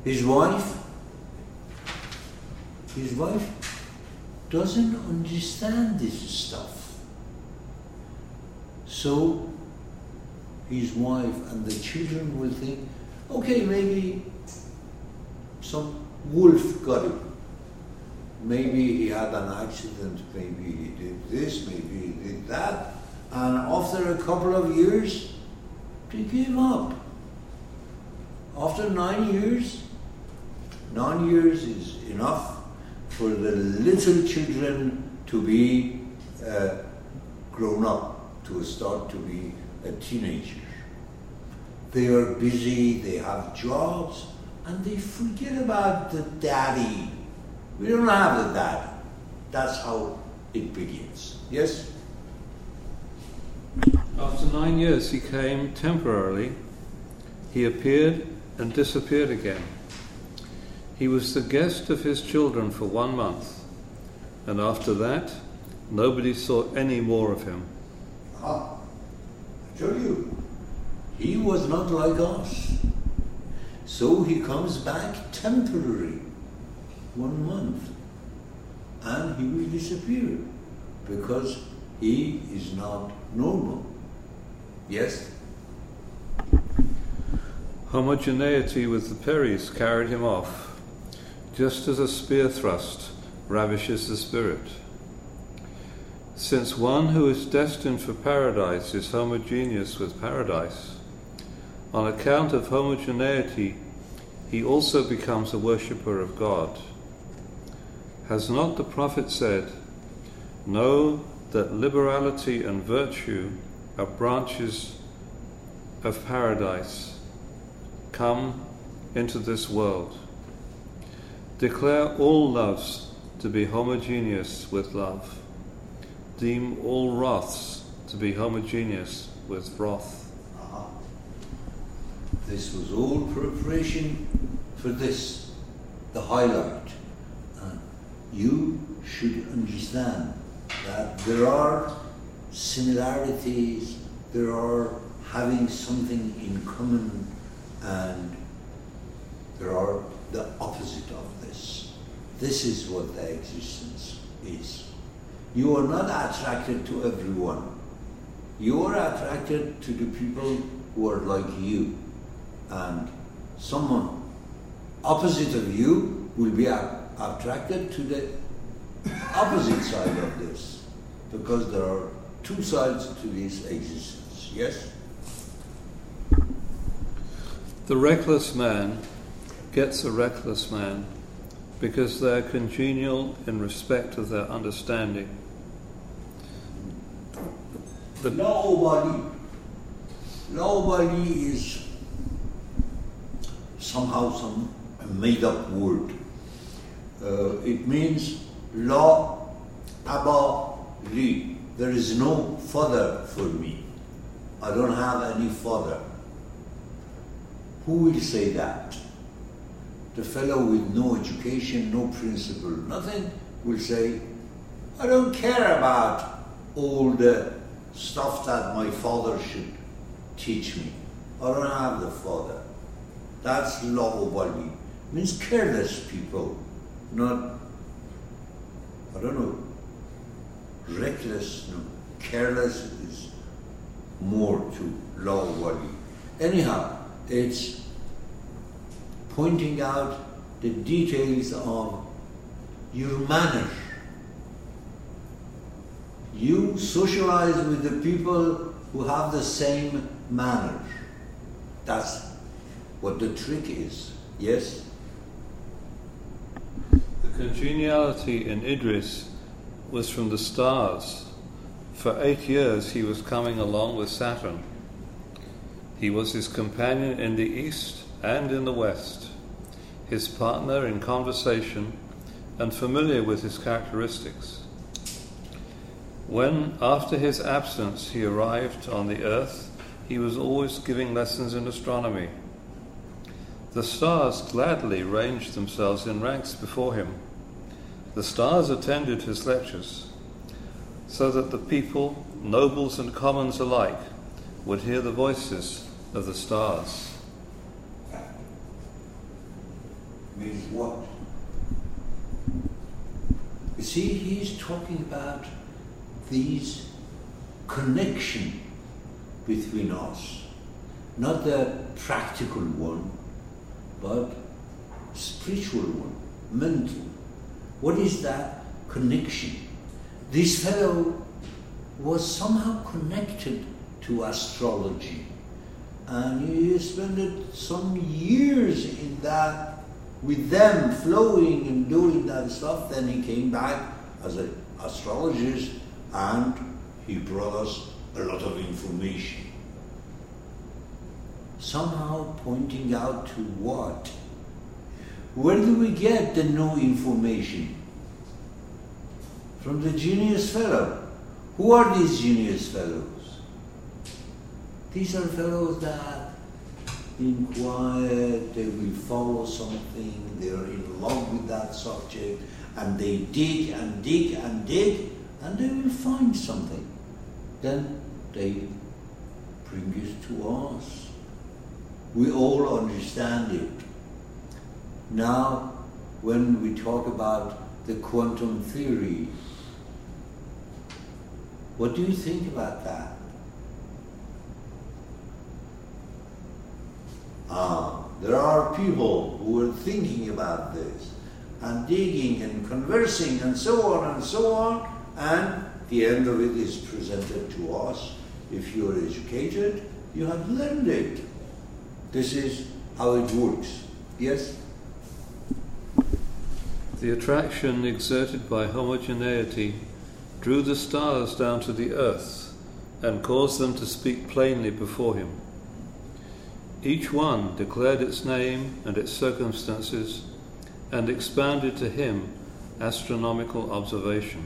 His wife doesn't understand this stuff. So his wife and the children will think, okay, maybe some wolf got him. Maybe he had an accident, maybe he did this, maybe he did that. And after a couple of years, they gave up. After 9 years, 9 years is enough for the little children to be grown up, to start to be a teenager. They are busy, they have jobs, and they forget about the daddy. We don't have the daddy. That's how it begins. Yes? After 9 years he came temporarily. He appeared and disappeared again. He was the guest of his children for 1 month, and after that nobody saw any more of him. I tell you, he was not like us. So he comes back temporary, 1 month, and he will disappear because he is not normal. Yes? Homogeneity with the Peris carried him off, just as a spear thrust ravishes the spirit. Since one who is destined for paradise is homogeneous with paradise, on account of homogeneity, he also becomes a worshipper of God. Has not the Prophet said, "Know that liberality and virtue are branches of paradise. Come into this world. Declare all loves to be homogeneous with love. Deem all wraths to be homogeneous with wrath." This was all preparation for this, the highlight. You should understand that there are similarities, there are having something in common, and there are the opposite of this. This is what the existence is. You are not attracted to everyone. You are attracted to the people who are like you. And someone opposite of you will be attracted to the opposite side of this, because there are two sides to this existence. Yes? The reckless man gets a reckless man because they are congenial in respect of their understanding. Nobody is somehow some made-up word. It means la aba li. There is no father for me. I don't have any father. Who will say that? The fellow with no education, no principle, nothing, will say, I don't care about all the stuff that my father should teach me. I don't have the father. That's laubali. Means careless people, not, I don't know, reckless, no. Careless is more to laubali. Anyhow, it's pointing out the details of your manner. You socialize with the people who have the same manner. That's what the trick is. Yes? The congeniality in Idris was from the stars. For 8 years he was coming along with Saturn. He was his companion in the east and in the west, his partner in conversation and familiar with his characteristics. When, after his absence, he arrived on the earth, he was always giving lessons in astronomy. The stars gladly ranged themselves in ranks before him. The stars attended his lectures, so that the people, nobles and commons alike, would hear the voices of the stars. means what? You see, he's talking about these connection between us, not the practical one, but spiritual one, mental. What is that connection? This fellow was somehow connected to astrology, and he spent some years in that, with them, flowing and doing that stuff. Then he came back as an astrologist, and he brought us a lot of information. Somehow pointing out to what? Where do we get the no information? From the genius fellow. Who are these genius fellows? These are fellows that in quiet, they will follow something, they are in love with that subject, and they dig and dig and dig, and they will find something. Then they bring it to us. We all understand it. Now, when we talk about the quantum theory, what do you think about that? There are people who are thinking about this and digging and conversing and so on, and the end of it is presented to us. If you are educated, you have learned it. This is how it works. Yes? The attraction exerted by homogeneity drew the stars down to the earth and caused them to speak plainly before him. Each one declared its name and its circumstances and expounded to him astronomical observation.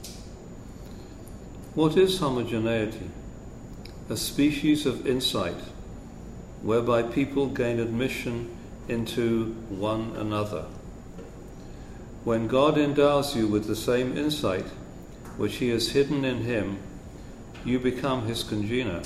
What is homogeneity? A species of insight whereby people gain admission into one another. When God endows you with the same insight which he has hidden in him, you become his congener.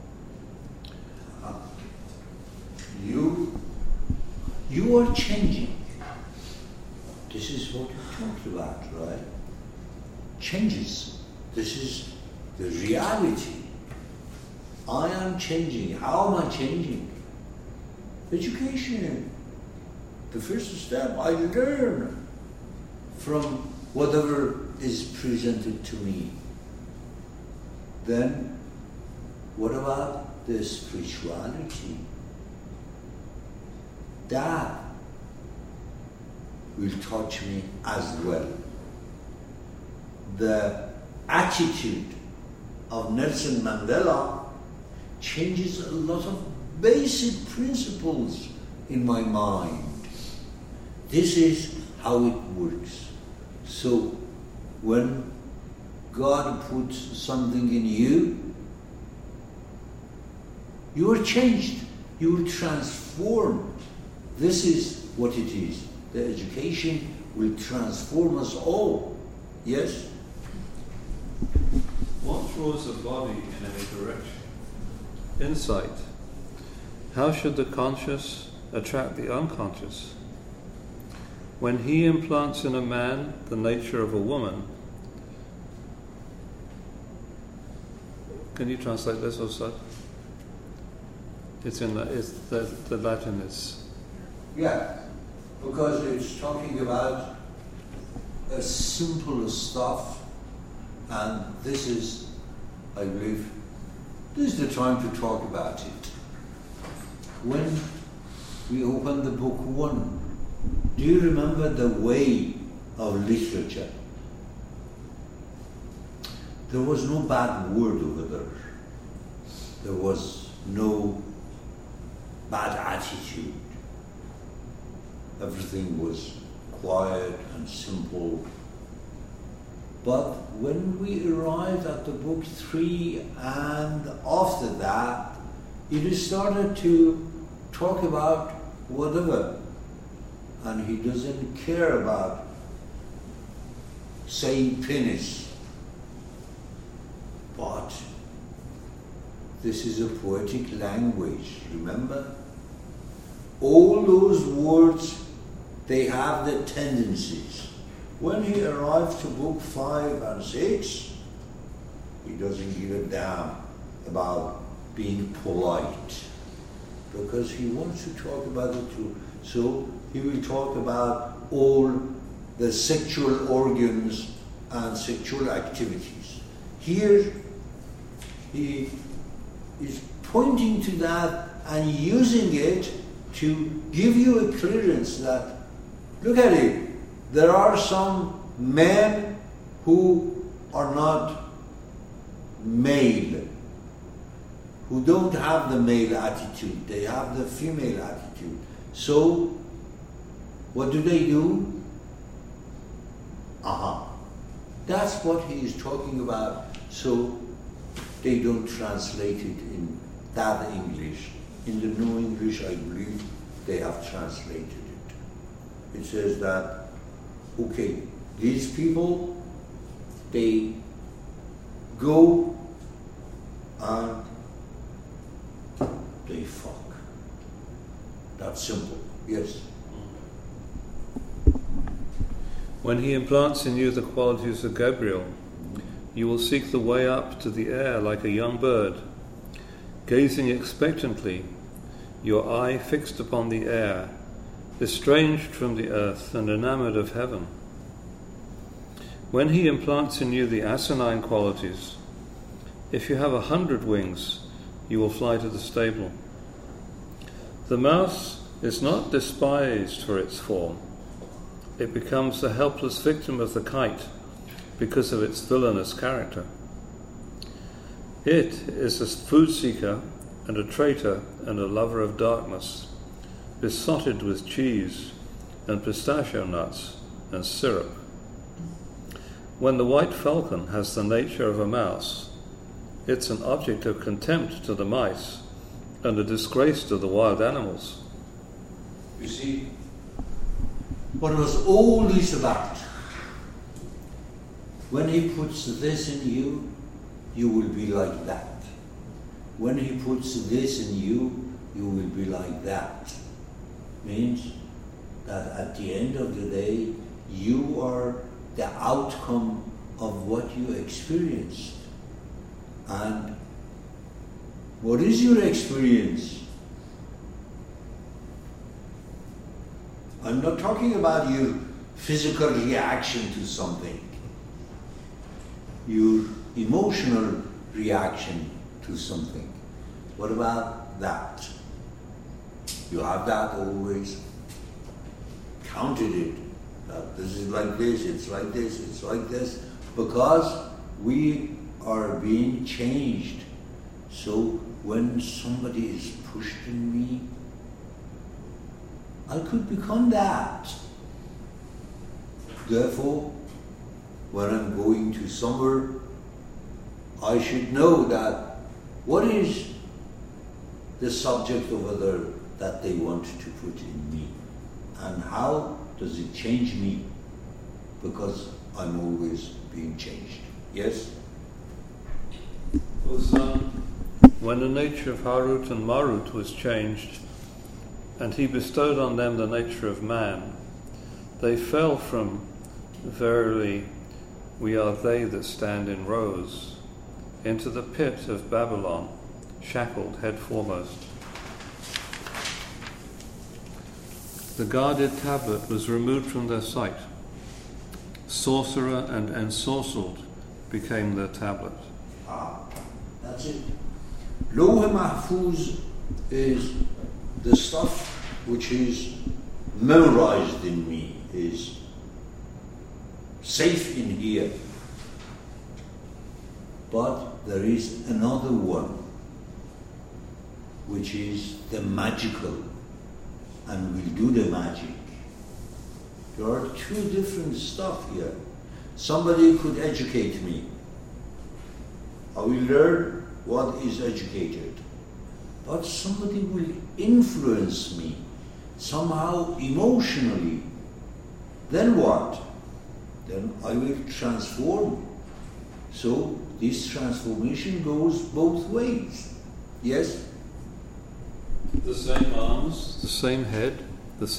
You are changing. This is what we talked about, right? Changes. This is the reality. I am changing. How am I changing? Education. The first step, I learn from whatever is presented to me. Then, what about the spirituality? That will touch me as well. The attitude of Nelson Mandela changes a lot of basic principles in my mind. This is how it works. So, when God puts something in you, you are changed. You will transform. This is what it is. The education will transform us all. Yes? What draws a body in any direction? Insight. How should the conscious attract the unconscious? When he implants in a man the nature of a woman, can you translate this also? It's in the Latin is. Yeah, because it's talking about a simple stuff, and this is, I believe, this is the time to talk about it. When we open the book 1, do you remember the way of literature? There was no bad word over there. There was no bad attitude. Everything was quiet and simple. But when we arrived at the book 3 and after that, it started to talk about whatever. And he doesn't care about saying penis. But this is a poetic language, remember? All those words they have the tendencies. When he arrived to book 5 and 6, he doesn't give a damn about being polite, because he wants to talk about the truth. So he will talk about all the sexual organs and sexual activities. Here he is pointing to that and using it to give you a clearance that, look at it, there are some men who are not male, who don't have the male attitude, they have the female attitude. So, what do? That's what he is talking about. So, they don't translate it in that English. In the New English, I believe they have translated it. It says that, okay, these people, they go and they fuck. That's simple, yes. When he implants in you the qualities of Gabriel, you will seek the way up to the air like a young bird, gazing expectantly, your eye fixed upon the air, estranged from the earth and enamoured of heaven. When he implants in you the asinine qualities, if you have 100 wings, you will fly to the stable. The mouse is not despised for its form. It becomes the helpless victim of the kite because of its villainous character. It is a food seeker and a traitor and a lover of darkness, besotted with cheese and pistachio nuts and syrup. When the white falcon has the nature of a mouse, it's an object of contempt to the mice and a disgrace to the wild animals. You see, what was all this about? When he puts this in you, you will be like that. When he puts this in you, you will be like that. Means that at the end of the day, you are the outcome of what you experienced. And what is your experience? I'm not talking about your physical reaction to something, your emotional reaction to something. What about that? You have that always, counted it. This is like this, it's like this, it's like this, because we are being changed. So when somebody is pushed in me, I could become that. Therefore, when I'm going to somewhere, I should know that what is the subject over there that they want to put in me, and how does it change me, because I'm always being changed. Yes? When the nature of Harut and Marut was changed, and he bestowed on them the nature of man, they fell from, verily, we are they that stand in rows, into the pit of Babylon, shackled head foremost. The guarded tablet was removed from their sight. Sorcerer and ensorcelled became their tablet. That's it. Lawh Mahfuz is the stuff which is memorized in me, is safe in here. But there is another one, which is the magical, and will do the magic. There are two different stuff here. Somebody could educate me. I will learn what is educated. But somebody will influence me somehow emotionally. Then what? Then I will transform. So this transformation goes both ways. Yes? The same arms, the same head,